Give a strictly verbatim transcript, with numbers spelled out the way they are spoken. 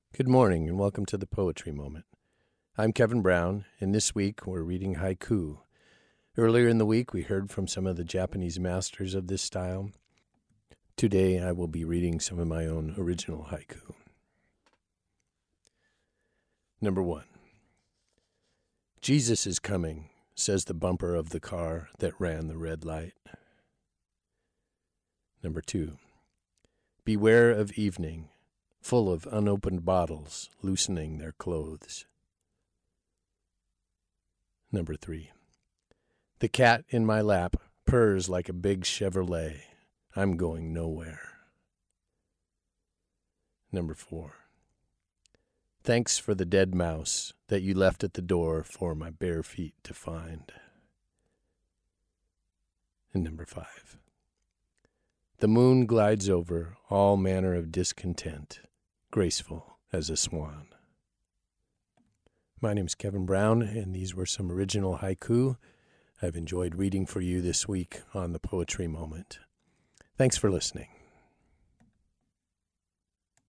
Good morning and welcome to the Poetry Moment. I'm Kevin Brown, and this week we're reading haiku. Earlier in the week we heard from some of the Japanese masters of this style. Today I will be reading some of my own original haiku. Number one. Jesus is coming, says the bumper of the car that ran the red light. Number two. Beware of evening, full of unopened bottles loosening their clothes. Number three. The cat in my lap purrs like a big Chevrolet. I'm going nowhere. Number four. Thanks for the dead mouse that you left at the door for my bare feet to find. And number five. The moon glides over all manner of discontent, graceful as a swan. My name is Kevin Brown, and these were some original haiku I've enjoyed reading for you this week on the Poetry Moment. Thanks for listening.